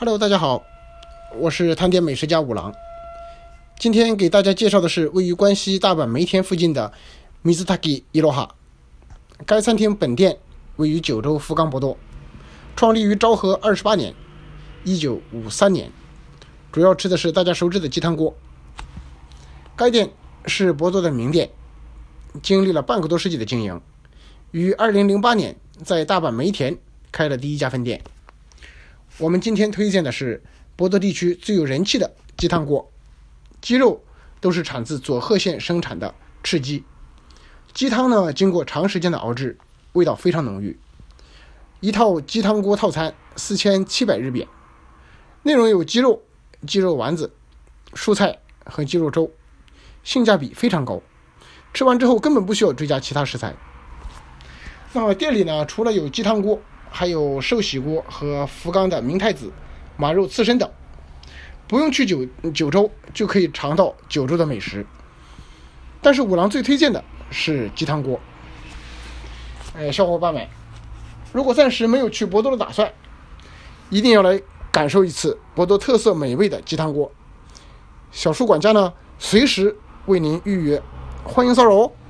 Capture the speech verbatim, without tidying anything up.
Hello， 大家好，我是探店美食家五郎。今天给大家介绍的是位于关西大阪梅田附近的 Mizutaki Iroha。该餐厅本店位于九州福冈博多，创立于昭和二十八年一九五三年，主要吃的是大家熟知的鸡汤锅。该店是博多的名店，经历了半个多世纪的经营，于二零零八年在大阪梅田开了第一家分店。我们今天推荐的是博多地区最有人气的鸡汤锅，鸡肉都是产自佐贺县生产的赤鸡，鸡汤呢经过长时间的熬制，味道非常浓郁。一套鸡汤锅套餐四千七百日元，内容有鸡肉、鸡肉丸子、蔬菜和鸡肉粥，性价比非常高，吃完之后根本不需要追加其他食材。那么店里呢，除了有鸡汤锅，还有寿喜锅和福冈的明太子、马肉刺身等，不用去九九州就可以尝到九州的美食。但是五郎最推荐的是鸡汤锅。哎，小伙伴们，如果暂时没有去博多的打算，一定要来感受一次博多特色美味的鸡汤锅。小叔管家呢，随时为您预约，欢迎骚扰哦。